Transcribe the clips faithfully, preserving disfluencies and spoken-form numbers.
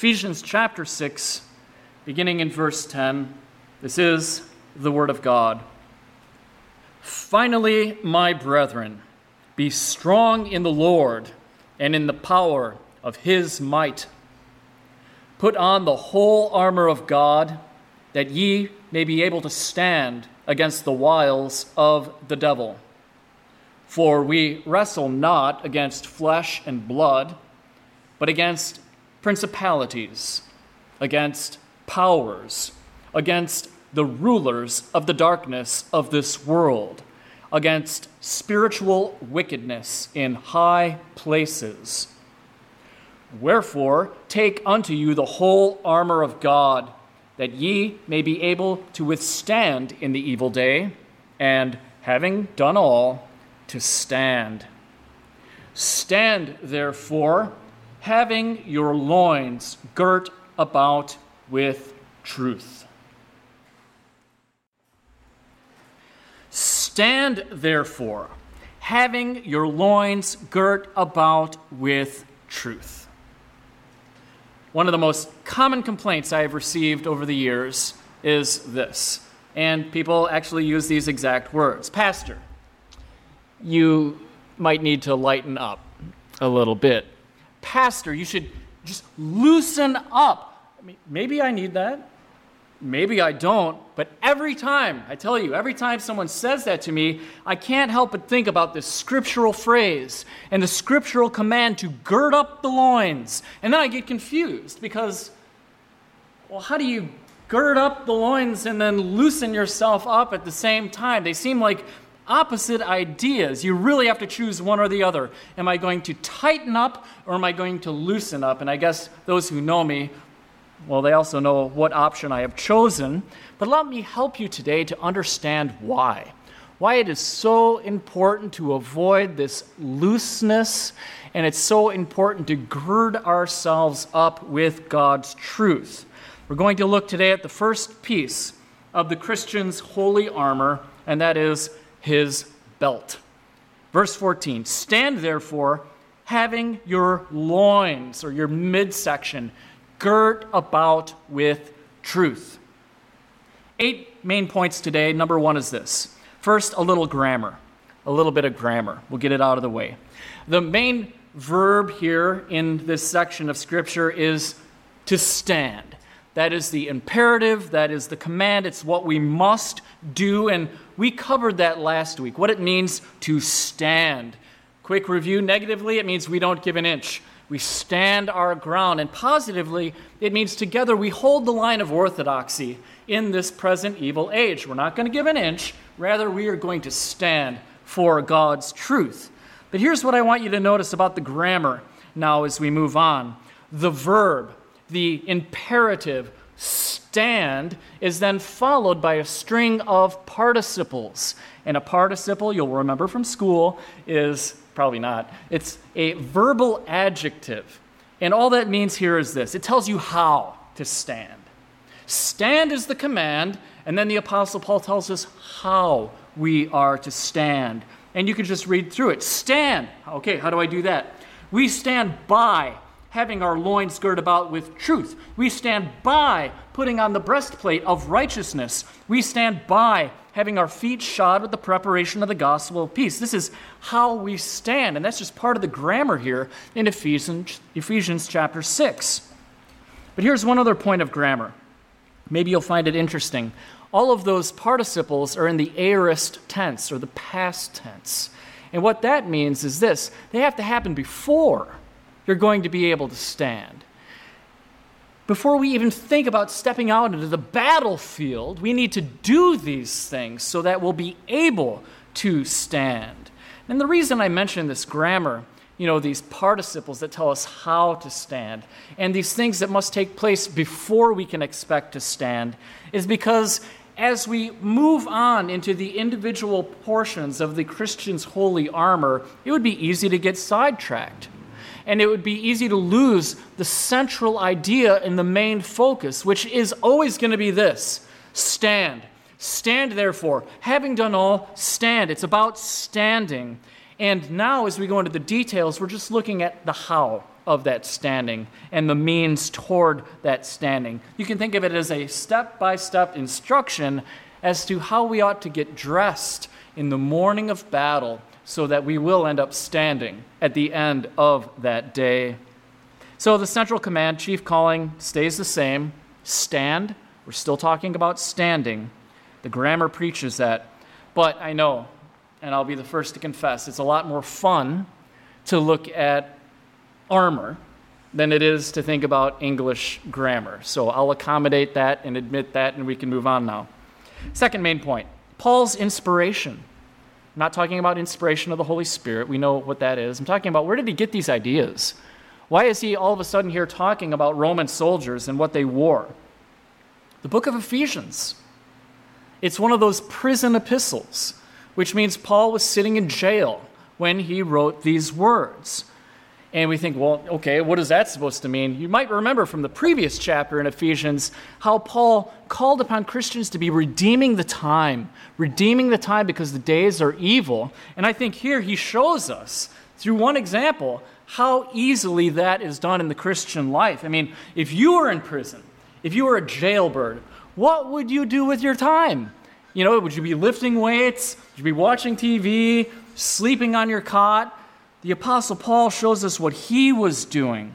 Ephesians chapter six, beginning in verse ten, this is the word of God. Finally, my brethren, be strong in the Lord and in the power of his might. Put on the whole armor of God, that ye may be able to stand against the wiles of the devil. For we wrestle not against flesh and blood, but against principalities, against powers, against the rulers of the darkness of this world, against spiritual wickedness in high places. Wherefore, take unto you the whole armor of God, that ye may be able to withstand in the evil day, and having done all, to stand. Stand, therefore, having your loins girt about with truth. Stand, therefore, having your loins girt about with truth. One of the most common complaints I have received over the years is this, and people actually use these exact words. Pastor, you might need to lighten up a little bit. Pastor, you should just loosen up. I mean, maybe I need that. Maybe I don't. But every time, I tell you, every time someone says that to me, I can't help but think about this scriptural phrase and the scriptural command to gird up the loins. And then I get confused because, well, how do you gird up the loins and then loosen yourself up at the same time? They seem like opposite ideas. You really have to choose one or the other. Am I going to tighten up or am I going to loosen up? And I guess those who know me, well, they also know what option I have chosen. But let me help you today to understand why. Why it is so important to avoid this looseness, and it's so important to gird ourselves up with God's truth. We're going to look today at the first piece of the Christian's holy armor, and that is his belt. Verse fourteen, stand therefore, having your loins, or your midsection, girt about with truth. Eight main points today. Number one is this. First, a little grammar. A little bit of grammar. We'll get it out of the way. The main verb here in this section of Scripture is to stand. That is the imperative, that is the command, it's what we must do, and we covered that last week, what it means to stand. Quick review, negatively, it means we don't give an inch. We stand our ground, and positively, it means together we hold the line of orthodoxy in this present evil age. We're not going to give an inch, rather we are going to stand for God's truth. But here's what I want you to notice about the grammar now as we move on. The verb, the imperative, stand, is then followed by a string of participles. And a participle, you'll remember from school, is, probably not, it's a verbal adjective. And all that means here is this. It tells you how to stand. Stand is the command, and then the Apostle Paul tells us how we are to stand. And you can just read through it. Stand. Okay, how do I do that? We stand by having our loins girt about with truth. We stand by putting on the breastplate of righteousness. We stand by having our feet shod with the preparation of the gospel of peace. This is how we stand, and that's just part of the grammar here in Ephesians, Ephesians chapter six. But here's one other point of grammar. Maybe you'll find it interesting. All of those participles are in the aorist tense, or the past tense. And what that means is this: they have to happen before you're going to be able to stand. Before we even think about stepping out into the battlefield, we need to do these things so that we'll be able to stand. And the reason I mention this grammar, you know, these participles that tell us how to stand, and these things that must take place before we can expect to stand, is because as we move on into the individual portions of the Christian's holy armor, it would be easy to get sidetracked. And it would be easy to lose the central idea and the main focus, which is always going to be this: stand. Stand, therefore. Having done all, stand. It's about standing. And now, as we go into the details, we're just looking at the how of that standing and the means toward that standing. You can think of it as a step-by-step instruction as to how we ought to get dressed in the morning of battle so that we will end up standing at the end of that day. So the central command, chief calling, stays the same. Stand. We're still talking about standing. The grammar preaches that. But I know, and I'll be the first to confess, it's a lot more fun to look at armor than it is to think about English grammar. So I'll accommodate that and admit that, and we can move on now. Second main point, Paul's inspiration. I'm not talking about inspiration of the Holy Spirit. We know what that is. I'm talking about where did he get these ideas? Why is he all of a sudden here talking about Roman soldiers and what they wore? The book of Ephesians. It's one of those prison epistles, which means Paul was sitting in jail when he wrote these words. And we think, well, okay, what is that supposed to mean? You might remember from the previous chapter in Ephesians how Paul called upon Christians to be redeeming the time, redeeming the time because the days are evil. And I think here he shows us through one example how easily that is done in the Christian life. I mean, if you were in prison, if you were a jailbird, what would you do with your time? You know, would you be lifting weights? Would you be watching T V, sleeping on your cot? The Apostle Paul shows us what he was doing.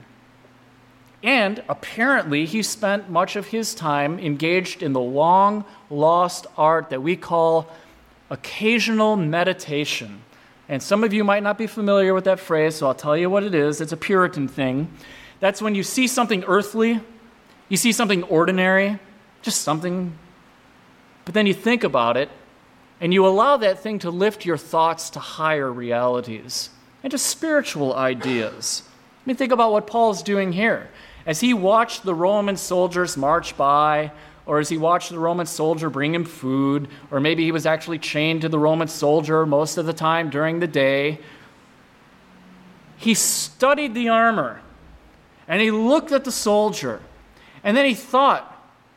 And apparently he spent much of his time engaged in the long-lost art that we call occasional meditation. And some of you might not be familiar with that phrase, so I'll tell you what it is. It's a Puritan thing. That's when you see something earthly, you see something ordinary, just something, but then you think about it, and you allow that thing to lift your thoughts to higher realities and to spiritual ideas. I mean, think about what Paul's doing here. As he watched the Roman soldiers march by, or as he watched the Roman soldier bring him food, or maybe he was actually chained to the Roman soldier most of the time during the day, he studied the armor, and he looked at the soldier, and then he thought,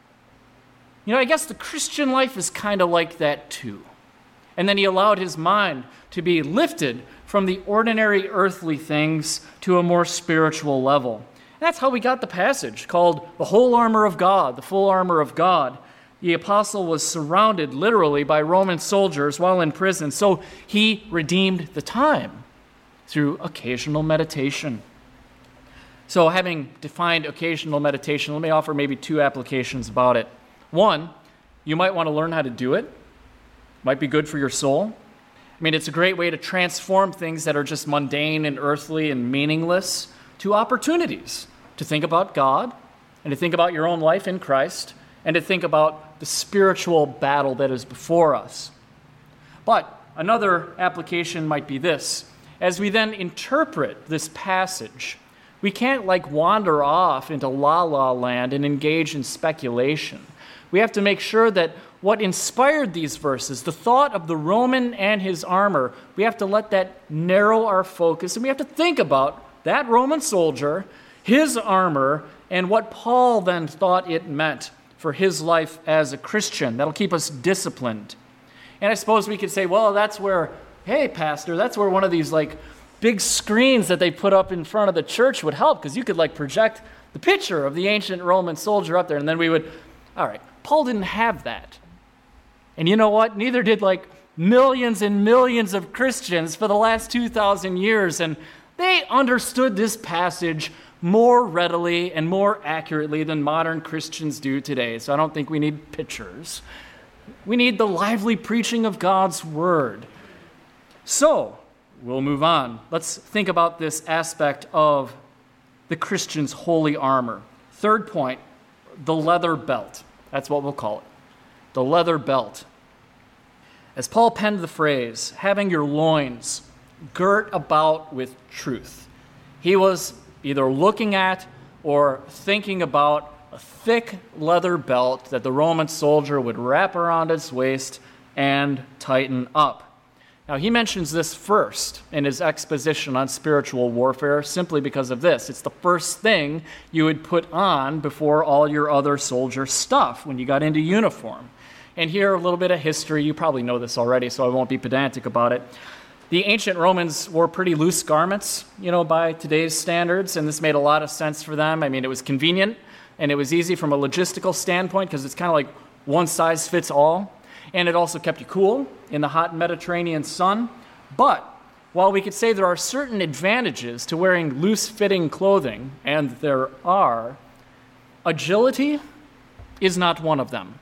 you know, I guess the Christian life is kind of like that too. And then he allowed his mind to be lifted from the ordinary earthly things to a more spiritual level. And that's how we got the passage called the whole armor of God, the full armor of God. The apostle was surrounded literally by Roman soldiers while in prison, so he redeemed the time through occasional meditation. So having defined occasional meditation, let me offer maybe two applications about it. One, you might want to learn how to do it. Might be good for your soul. I mean, it's a great way to transform things that are just mundane and earthly and meaningless to opportunities to think about God and to think about your own life in Christ and to think about the spiritual battle that is before us. But another application might be this. As we then interpret this passage, we can't like wander off into la-la land and engage in speculation. We have to make sure that what inspired these verses, the thought of the Roman and his armor, we have to let that narrow our focus, and we have to think about that Roman soldier, his armor, and what Paul then thought it meant for his life as a Christian. That'll keep us disciplined. And I suppose we could say, well, that's where, hey, Pastor, that's where one of these like big screens that they put up in front of the church would help, because you could like project the picture of the ancient Roman soldier up there, and then we would, all right, Paul didn't have that. And you know what? Neither did like millions and millions of Christians for the last two thousand years. And they understood this passage more readily and more accurately than modern Christians do today. So I don't think we need pictures. We need the lively preaching of God's word. So we'll move on. Let's think about this aspect of the Christian's holy armor. Third point, the leather belt. That's what we'll call it. The leather belt. As Paul penned the phrase, having your loins girt about with truth, he was either looking at or thinking about a thick leather belt that the Roman soldier would wrap around his waist and tighten up. Now, he mentions this first in his exposition on spiritual warfare simply because of this. It's the first thing you would put on before all your other soldier stuff when you got into uniform. And here, a little bit of history. You probably know this already, so I won't be pedantic about it. The ancient Romans wore pretty loose garments, you know, by today's standards, and this made a lot of sense for them. I mean, it was convenient, and it was easy from a logistical standpoint because it's kind of like one size fits all, and it also kept you cool in the hot Mediterranean sun. But while we could say there are certain advantages to wearing loose-fitting clothing, and there are, agility is not one of them.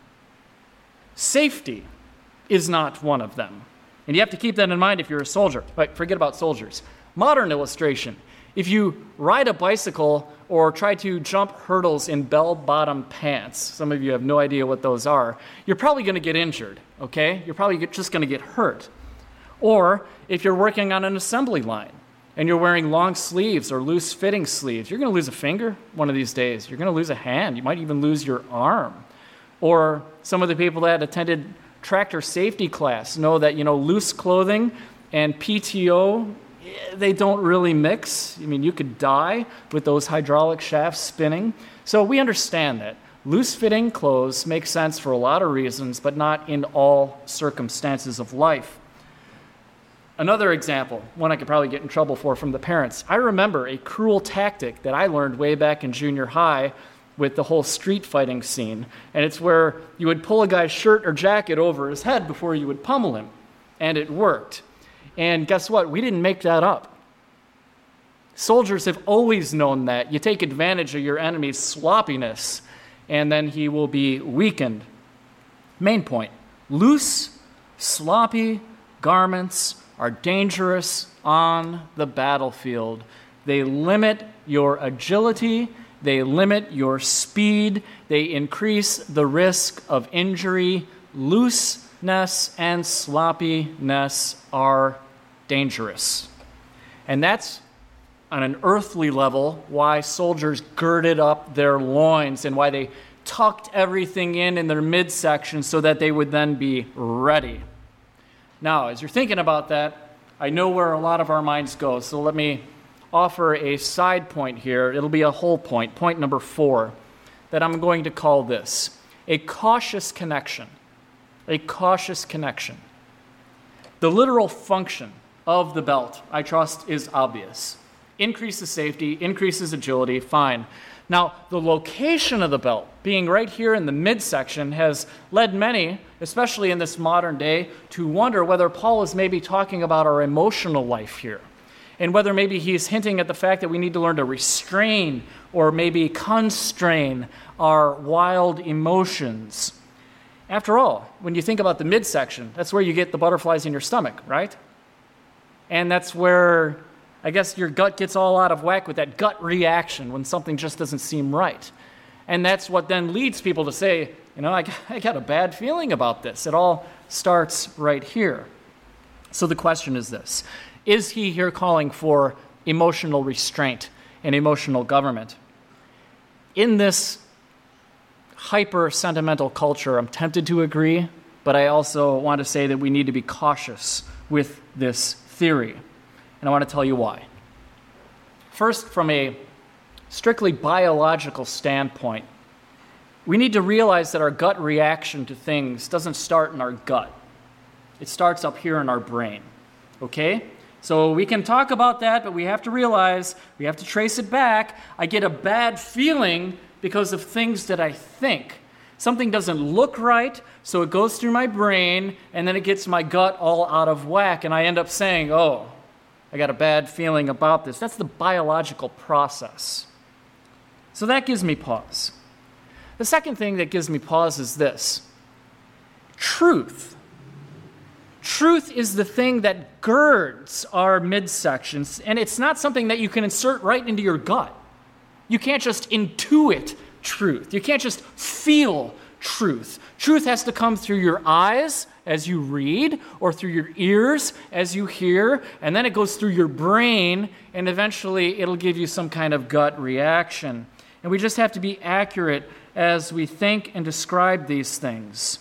Safety is not one of them. And you have to keep that in mind if you're a soldier. But forget about soldiers. Modern illustration. If you ride a bicycle or try to jump hurdles in bell-bottom pants, some of you have no idea what those are, you're probably going to get injured, okay? You're probably just going to get hurt. Or if you're working on an assembly line and you're wearing long sleeves or loose-fitting sleeves, you're going to lose a finger one of these days. You're going to lose a hand. You might even lose your arm. Or some of the people that attended tractor safety class know that, you know, loose clothing and P T O, they don't really mix. I mean, you could die with those hydraulic shafts spinning. So we understand that. Loose-fitting clothes make sense for a lot of reasons, but not in all circumstances of life. Another example, one I could probably get in trouble for from the parents. I remember a cruel tactic that I learned way back in junior high with the whole street fighting scene. And it's where you would pull a guy's shirt or jacket over his head before you would pummel him. And it worked. And guess what? We didn't make that up. Soldiers have always known that. You take advantage of your enemy's sloppiness, and then he will be weakened. Main point. Loose, sloppy garments are dangerous on the battlefield. They limit your agility. They limit your speed. They increase the risk of injury. Looseness and sloppiness are dangerous. And that's, on an earthly level, why soldiers girded up their loins and why they tucked everything in in their midsection so that they would then be ready. Now, as you're thinking about that, I know where a lot of our minds go, so let me offer a side point here. It'll be a whole point, point number four, that I'm going to call this a cautious connection. A cautious connection. The literal function of the belt, I trust, is obvious. Increases safety, increases agility, fine. Now, the location of the belt, being right here in the midsection, has led many, especially in this modern day, to wonder whether Paul is maybe talking about our emotional life here, and whether maybe he's hinting at the fact that we need to learn to restrain or maybe constrain our wild emotions. After all, when you think about the midsection, that's where you get the butterflies in your stomach, right? And that's where, I guess, your gut gets all out of whack with that gut reaction when something just doesn't seem right. And that's what then leads people to say, you know, I, I got a bad feeling about this. It all starts right here. So the question is this: is he here calling for emotional restraint and emotional government? In this hyper-sentimental culture, I'm tempted to agree, but I also want to say that we need to be cautious with this theory. And I want to tell you why. First, from a strictly biological standpoint, we need to realize that our gut reaction to things doesn't start in our gut. It starts up here in our brain, okay? So we can talk about that, but we have to realize, we have to trace it back. I get a bad feeling because of things that I think. Something doesn't look right, so it goes through my brain, and then it gets my gut all out of whack, and I end up saying, oh, I got a bad feeling about this. That's the biological process. So that gives me pause. The second thing that gives me pause is this: truth. Truth is the thing that girds our midsections, and it's not something that you can insert right into your gut. You can't just intuit truth. You can't just feel truth. Truth has to come through your eyes as you read, or through your ears as you hear, and then it goes through your brain, and eventually it'll give you some kind of gut reaction. And we just have to be accurate as we think and describe these things.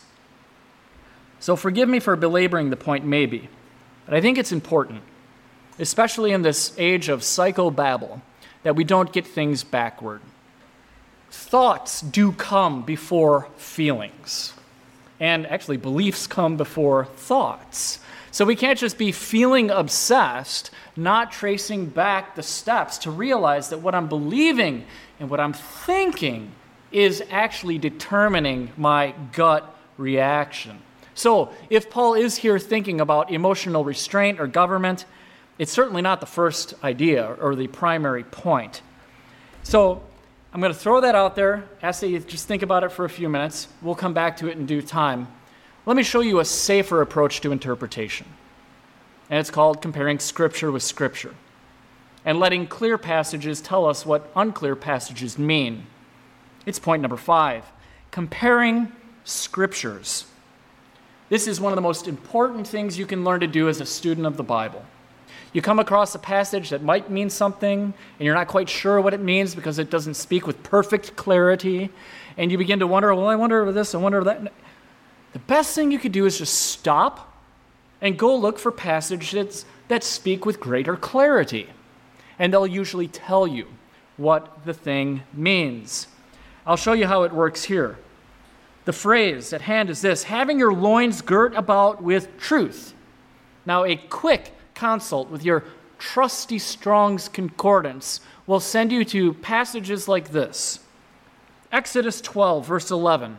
So forgive me for belaboring the point maybe, but I think it's important, especially in this age of psychobabble, that we don't get things backward. Thoughts do come before feelings. And actually, beliefs come before thoughts. So we can't just be feeling obsessed, not tracing back the steps to realize that what I'm believing and what I'm thinking is actually determining my gut reaction. So if Paul is here thinking about emotional restraint or government, it's certainly not the first idea or the primary point. So I'm going to throw that out there, ask that you just think about it for a few minutes. We'll come back to it in due time. Let me show you a safer approach to interpretation. And it's called comparing Scripture with Scripture and letting clear passages tell us what unclear passages mean. It's point number five, comparing Scriptures. This is one of the most important things you can learn to do as a student of the Bible. You come across a passage that might mean something, and you're not quite sure what it means because it doesn't speak with perfect clarity, and you begin to wonder, well, I wonder this, I wonder that. The best thing you could do is just stop and go look for passages that speak with greater clarity, and they'll usually tell you what the thing means. I'll show you how it works here. The phrase at hand is this: having your loins girt about with truth. Now, a quick consult with your trusty Strong's Concordance will send you to passages like this. Exodus twelve, verse eleven.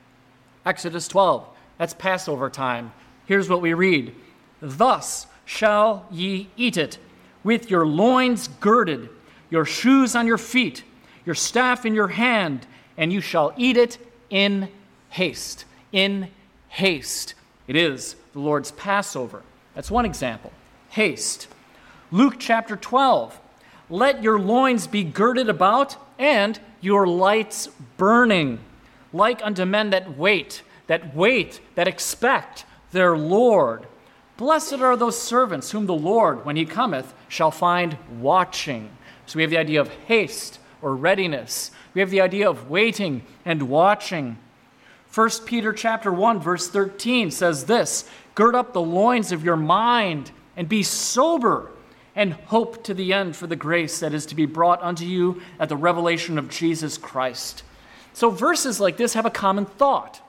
Exodus twelve, that's Passover time. Here's what we read. Thus shall ye eat it, with your loins girded, your shoes on your feet, your staff in your hand, and you shall eat it in haste. In haste. It is the Lord's Passover. That's one example. Haste. Luke chapter twelve. Let your loins be girded about, and your lights burning, like unto men that wait, that wait, that expect their Lord. Blessed are those servants whom the Lord, when he cometh, shall find watching. So we have the idea of haste or readiness. We have the idea of waiting and watching. First Peter chapter one, verse thirteen says this: gird up the loins of your mind, and be sober, and hope to the end for the grace that is to be brought unto you at the revelation of Jesus Christ. So verses like this have a common thought.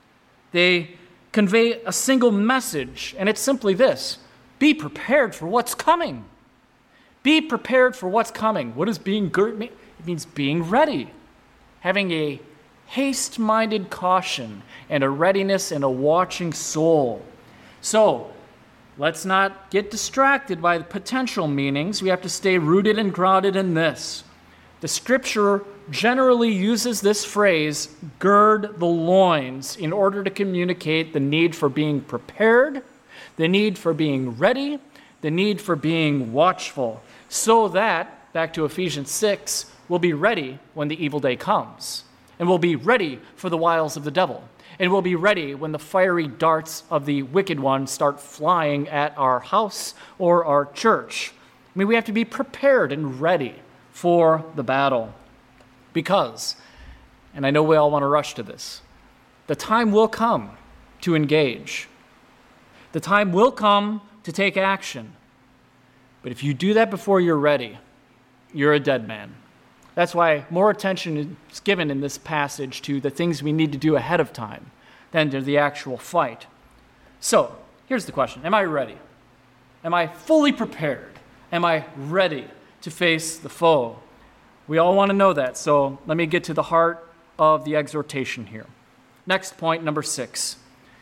They convey a single message, and it's simply this: be prepared for what's coming. Be prepared for what's coming. What does being girt mean? It means being ready, having a haste-minded caution and a readiness and a watching soul. So, let's not get distracted by the potential meanings. We have to stay rooted and grounded in this. The Scripture generally uses this phrase, gird the loins, in order to communicate the need for being prepared, the need for being ready, the need for being watchful, so that, back to Ephesians six, we'll be ready when the evil day comes, and we'll be ready for the wiles of the devil, and we'll be ready when the fiery darts of the wicked one start flying at our house or our church. I mean, we have to be prepared and ready for the battle. Because, and I know we all want to rush to this, the time will come to engage. The time will come to take action. But if you do that before you're ready, you're a dead man. That's why more attention is given in this passage to the things we need to do ahead of time than to the actual fight. So, here's the question. Am I ready? Am I fully prepared? Am I ready to face the foe? We all want to know that, so let me get to the heart of the exhortation here. Next point, number six.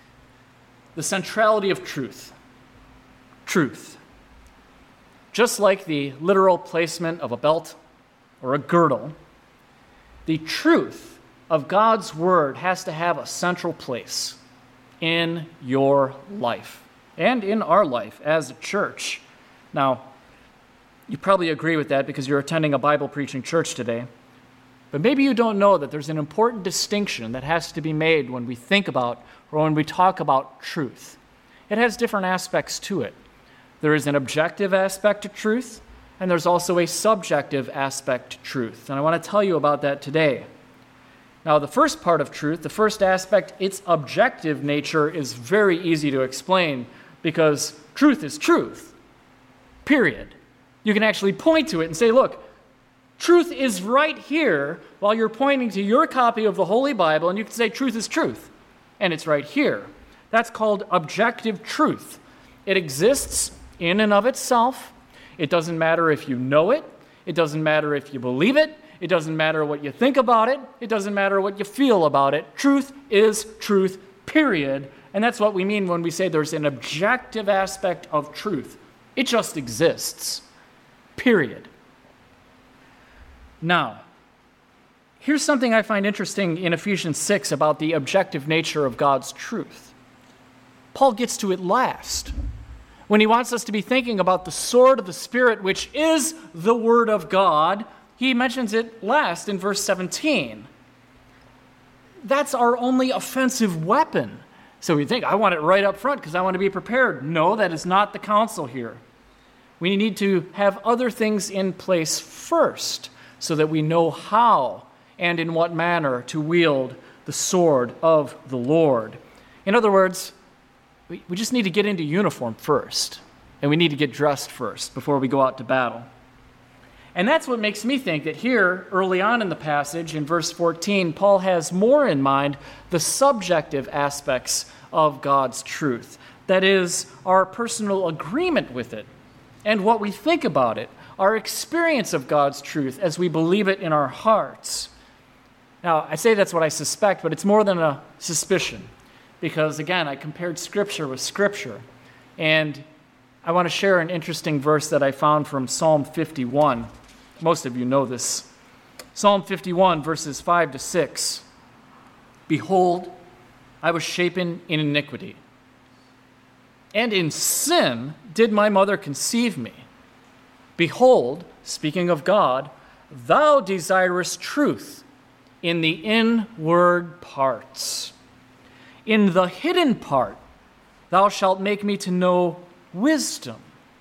The centrality of truth. Truth. Just like the literal placement of a belt or a girdle, the truth of God's word has to have a central place in your life and in our life as a church. Now, you probably agree with that because you're attending a Bible-preaching church today. But maybe you don't know that there's an important distinction that has to be made when we think about or when we talk about truth. It has different aspects to it. There is an objective aspect to truth, and there's also a subjective aspect to truth. And I want to tell you about that today. Now, the first part of truth, the first aspect, its objective nature is very easy to explain because truth is truth, period. You can actually point to it and say, look, truth is right here while you're pointing to your copy of the Holy Bible, and you can say truth is truth. and it's right here. That's called objective truth. It exists in and of itself. It doesn't matter if you know it. It doesn't matter if you believe it. It doesn't matter what you think about it. It doesn't matter what you feel about it. Truth is truth, period. And that's what we mean when we say there's an objective aspect of truth. It just exists, period. Now, here's something I find interesting in Ephesians six about the objective nature of God's truth. Paul gets to it last, when he wants us to be thinking about the sword of the Spirit, which is the Word of God. He mentions it last in verse seventeen. That's our only offensive weapon. So we think, I want it right up front because I want to be prepared. No, that is not the counsel here. We need to have other things in place first so that we know how and in what manner to wield the sword of the Lord. In other words, we, we just need to get into uniform first, and we need to get dressed first before we go out to battle. And that's what makes me think that here, early on in the passage, in verse fourteen, Paul has more in mind the subjective aspects of God's truth. That is, our personal agreement with it and what we think about it, our experience of God's truth as we believe it in our hearts. Now, I say that's what I suspect, but it's more than a suspicion because, again, I compared Scripture with Scripture. And I want to share an interesting verse that I found from Psalm fifty-one. Most of you know this. Psalm fifty-one, verses five to six. Behold, I was shapen in iniquity, and in sin did my mother conceive me. Behold, speaking of God, thou desirest truth in the inward parts. In the hidden part thou shalt make me to know wisdom.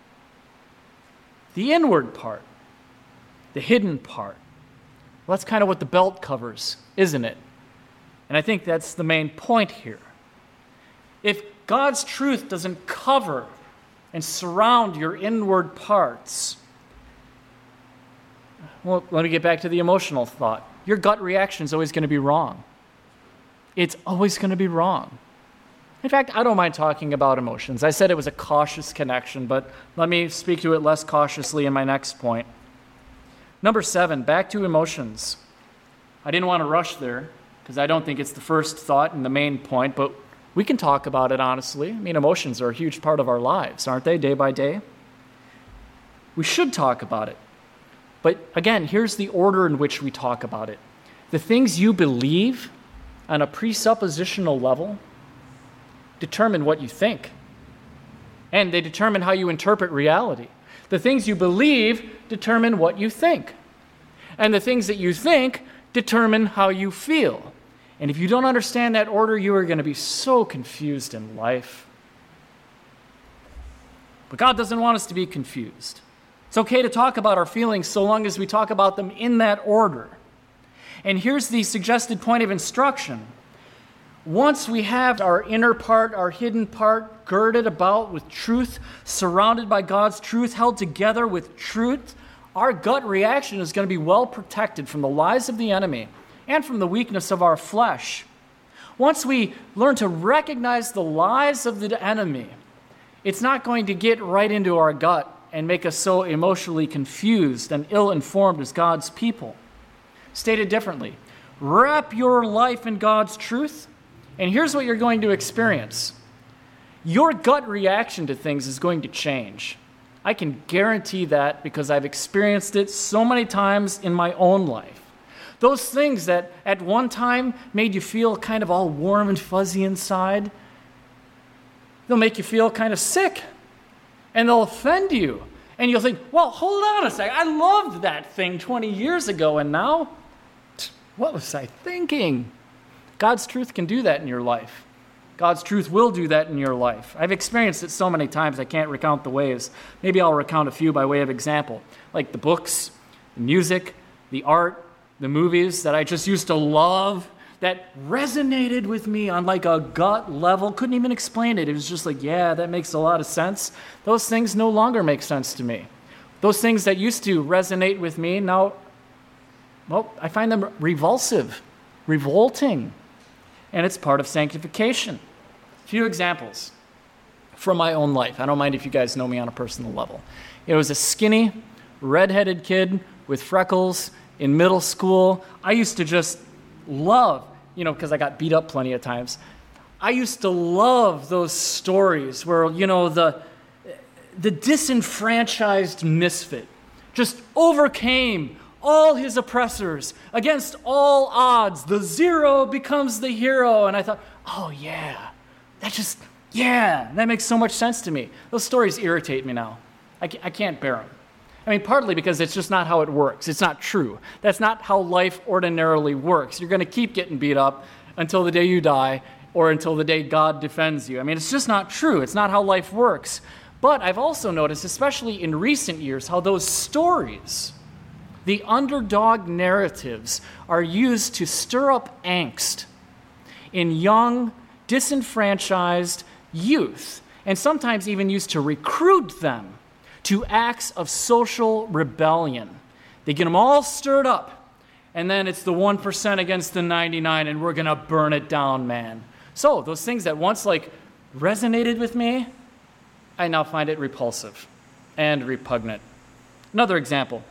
The inward part. The hidden part. Well, that's kind of what the belt covers, isn't it? And I think that's the main point here. If God's truth doesn't cover and surround your inward parts, well, let me get back to the emotional thought. Your gut reaction is always going to be wrong. It's always going to be wrong. In fact, I don't mind talking about emotions. I said it was a cautious connection, but let me speak to it less cautiously in my next point. Number seven, back to emotions. I didn't want to rush there because I don't think it's the first thought and the main point, but we can talk about it honestly. I mean, emotions are a huge part of our lives, aren't they, day by day? We should talk about it. But again, here's the order in which we talk about it. The things you believe on a presuppositional level determine what you think, and they determine how you interpret reality. The things you believe determine what you think. And the things that you think determine how you feel. And if you don't understand that order, you are going to be so confused in life. But God doesn't want us to be confused. It's okay to talk about our feelings so long as we talk about them in that order. And here's the suggested point of instruction. Once we have our inner part, our hidden part, girded about with truth, surrounded by God's truth, held together with truth, our gut reaction is going to be well protected from the lies of the enemy and from the weakness of our flesh. Once we learn to recognize the lies of the enemy, it's not going to get right into our gut and make us so emotionally confused and ill-informed as God's people. Stated differently, wrap your life in God's truth, and here's what you're going to experience. Your gut reaction to things is going to change. I can guarantee that because I've experienced it so many times in my own life. Those things that at one time made you feel kind of all warm and fuzzy inside, they'll make you feel kind of sick, and they'll offend you. And you'll think, well, hold on a second. I loved that thing twenty years ago, and now, what was I thinking? God's truth can do that in your life. God's truth will do that in your life. I've experienced it so many times I can't recount the ways. Maybe I'll recount a few by way of example, like the books, the music, the art, the movies that I just used to love, that resonated with me on like a gut level. Couldn't even explain it. It was just like, yeah, that makes a lot of sense. Those things no longer make sense to me. Those things that used to resonate with me now, well, I find them revulsive, revolting. and it's part of sanctification. A few examples from my own life. I don't mind if you guys know me on a personal level. It was a skinny, redheaded kid with freckles in middle school. I used to just love, you know, because I got beat up plenty of times. I used to love those stories where, you know, the the disenfranchised misfit just overcame all his oppressors against all odds. The zero becomes the hero. And I thought, oh yeah, that just, yeah, that makes so much sense to me. Those stories irritate me now. I can't, I can't bear them. I mean, partly because it's just not how it works. It's not true. That's not how life ordinarily works. You're going to keep getting beat up until the day you die or until the day God defends you. I mean, it's just not true. It's not how life works. But I've also noticed, especially in recent years, how those stories, the underdog narratives, are used to stir up angst in young, disenfranchised youth, and sometimes even used to recruit them to acts of social rebellion. They get them all stirred up, and then it's the one percent against the ninety-nine, and we're going to burn it down, man. So those things that once like resonated with me, I now find it repulsive and repugnant. Another example,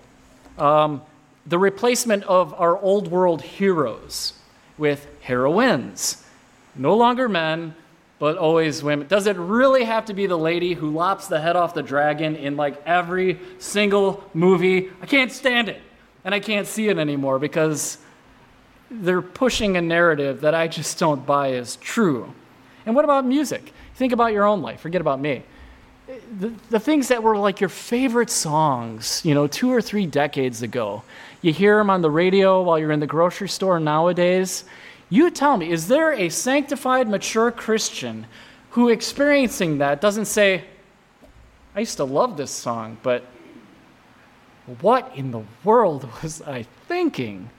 um, the replacement of our old world heroes with heroines. No longer men, but always women. Does it really have to be the lady who lops the head off the dragon in like every single movie? I can't stand it, and I can't see it anymore because they're pushing a narrative that I just don't buy as true. And what about music? Think about your own life. Forget about me. The, the things that were like your favorite songs, you know, two or three decades ago, you hear them on the radio while you're in the grocery store nowadays. You tell me, is there a sanctified, mature Christian who experiencing that doesn't say, I used to love this song, but what in the world was I thinking?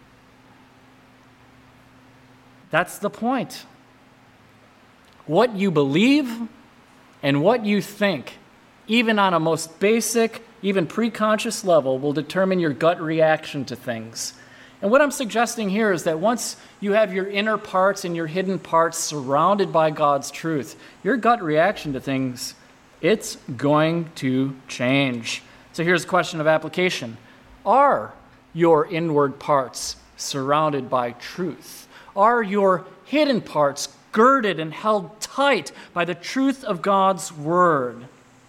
That's the point. What you believe and what you think, even on a most basic, even preconscious level, will determine your gut reaction to things. And what I'm suggesting here is that once you have your inner parts and your hidden parts surrounded by God's truth, your gut reaction to things, it's going to change. So here's a question of application. Are your inward parts surrounded by truth? Are your hidden parts girded and held tight by the truth of God's word?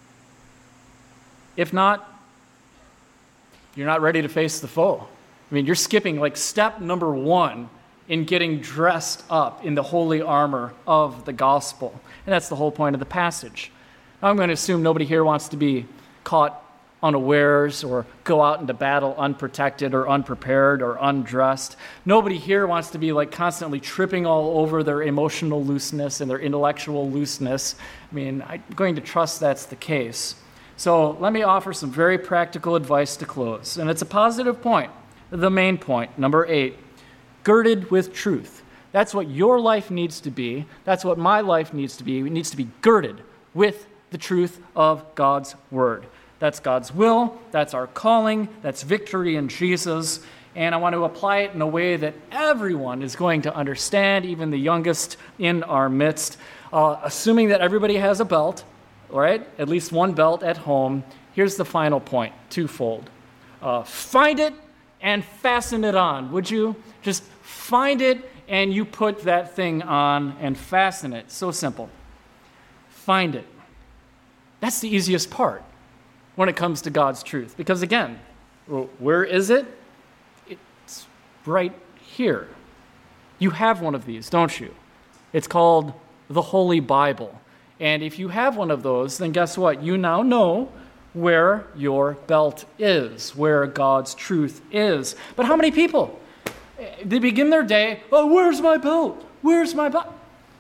If not, you're not ready to face the foe. I mean, you're skipping like step number one in getting dressed up in the holy armor of the gospel. And that's the whole point of the passage. Now, I'm going to assume nobody here wants to be caught unawares or go out into battle unprotected or unprepared or undressed. Nobody here wants to be like constantly tripping all over their emotional looseness and their intellectual looseness. I mean, I'm going to trust that's the case. So let me offer some very practical advice to close. And it's a positive point, the main point, number eight, girded with truth. That's what your life needs to be. That's what my life needs to be. It needs to be girded with the truth of God's word. That's God's will, that's our calling, that's victory in Jesus, and I want to apply it in a way that everyone is going to understand, even the youngest in our midst, uh, assuming that everybody has a belt, all right, at least one belt at home. Here's the final point, twofold. Uh, find it and fasten it on, would you? Just find it and you put that thing on and fasten it. So simple. Find it. That's the easiest part when it comes to God's truth. Because again, where is it? It's right here. You have one of these, don't you? It's called the Holy Bible. And if you have one of those, then guess what? You now know where your belt is, where God's truth is. But how many people? They begin their day, oh, where's my belt? Where's my belt?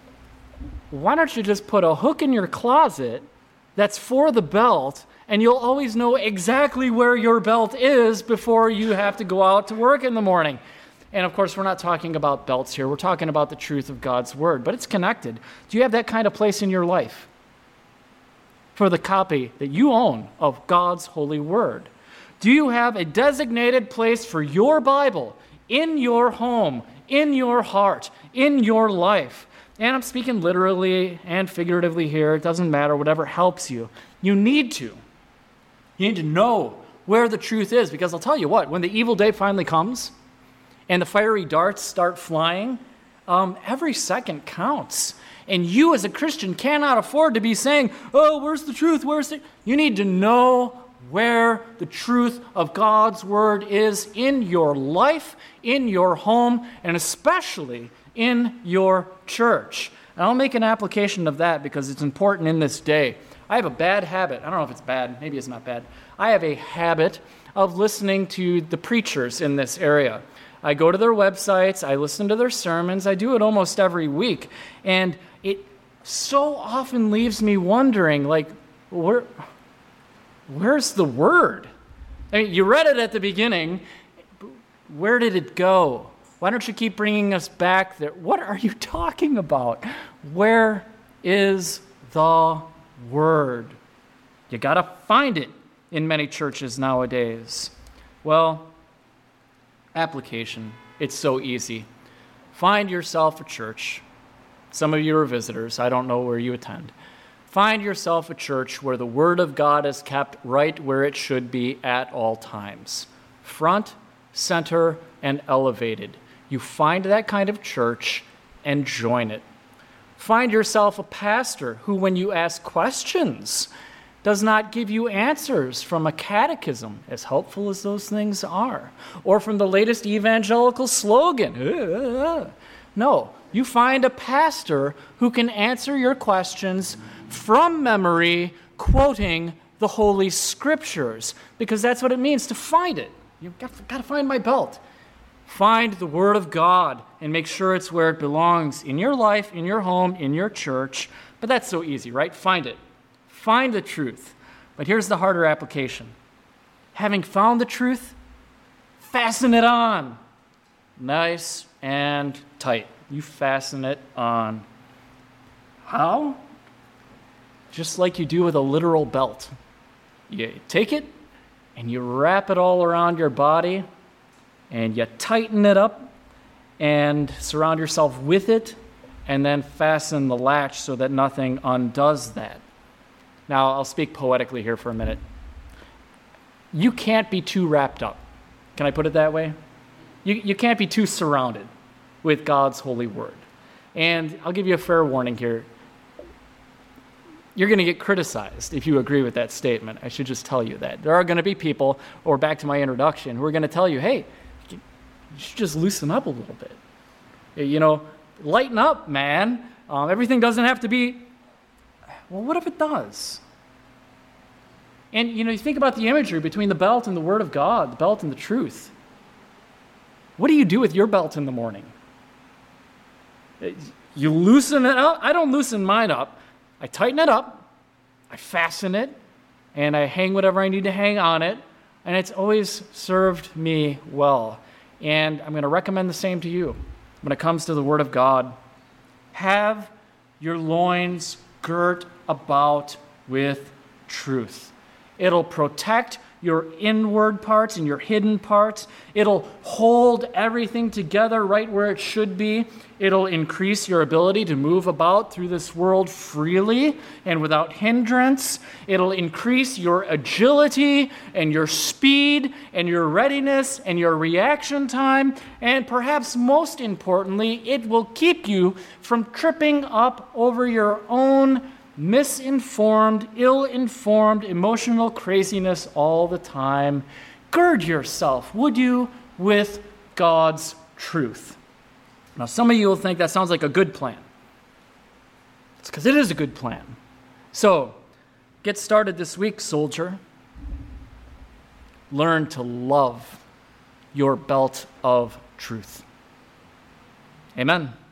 Why don't you just put a hook in your closet that's for the belt, and you'll always know exactly where your belt is before you have to go out to work in the morning. And of course, we're not talking about belts here. We're talking about the truth of God's word, but it's connected. Do you have that kind of place in your life for the copy that you own of God's holy word? Do you have a designated place for your Bible in your home, in your heart, in your life. And I'm speaking literally and figuratively here. It doesn't matter, whatever helps you. You need to. You need to know where the truth is, because I'll tell you what, when the evil day finally comes and the fiery darts start flying, um, every second counts. And you as a Christian cannot afford to be saying, oh, where's the truth? Where's the... You need to know where the truth of God's word is in your life, in your home, and especially in your church. And I'll make an application of that because it's important in this day. I have a bad habit. I don't know if it's bad. Maybe it's not bad. I have a habit of listening to the preachers in this area. I go to their websites. I listen to their sermons. I do it almost every week. And it so often leaves me wondering, like, where, where's the word? I mean, you read it at the beginning. Where did it go? Why don't you keep bringing us back there? What are you talking about? Where is the word? You got to find it in many churches nowadays. Well, application. It's so easy. Find yourself a church. Some of you are visitors. I don't know where you attend. Find yourself a church where the word of God is kept right where it should be at all times. Front, center, and elevated. You find that kind of church and join it. Find yourself a pastor who, when you ask questions, does not give you answers from a catechism, as helpful as those things are, or from the latest evangelical slogan. No, you find a pastor who can answer your questions from memory, quoting the Holy Scriptures, because that's what it means to find it. You've got, got to find my belt. Find the Word of God and make sure it's where it belongs in your life, in your home, in your church. But that's so easy, right? Find it. Find the truth. But here's the harder application. Having found the truth, fasten it on. Nice and tight. You fasten it on. How? Just like you do with a literal belt. You take it and you wrap it all around your body and you tighten it up and surround yourself with it and then fasten the latch so that nothing undoes that. Now, I'll speak poetically here for a minute. You can't be too wrapped up. Can I put it that way? You, you can't be too surrounded with God's holy word. And I'll give you a fair warning here. You're going to get criticized if you agree with that statement. I should just tell you that. There are going to be people, or back to my introduction, who are going to tell you, hey, you should just loosen up a little bit. You know, lighten up, man. Um, everything doesn't have to be... Well, what if it does? And, you know, you think about the imagery between the belt and the Word of God, the belt and the truth. What do you do with your belt in the morning? You loosen it up. I don't loosen mine up. I tighten it up, I fasten it, and I hang whatever I need to hang on it, and it's always served me well. And I'm going to recommend the same to you when it comes to the Word of God. Have your loins girt about with truth. It'll protect your inward parts and your hidden parts. It'll hold everything together right where it should be. It'll increase your ability to move about through this world freely and without hindrance. It'll increase your agility and your speed and your readiness and your reaction time. And perhaps most importantly, it will keep you from tripping up over your own misinformed, ill-informed, emotional craziness all the time. Gird yourself, would you, with God's truth. Now, some of you will think that sounds like a good plan. It's because it is a good plan. So, get started this week, soldier. Learn to love your belt of truth. Amen.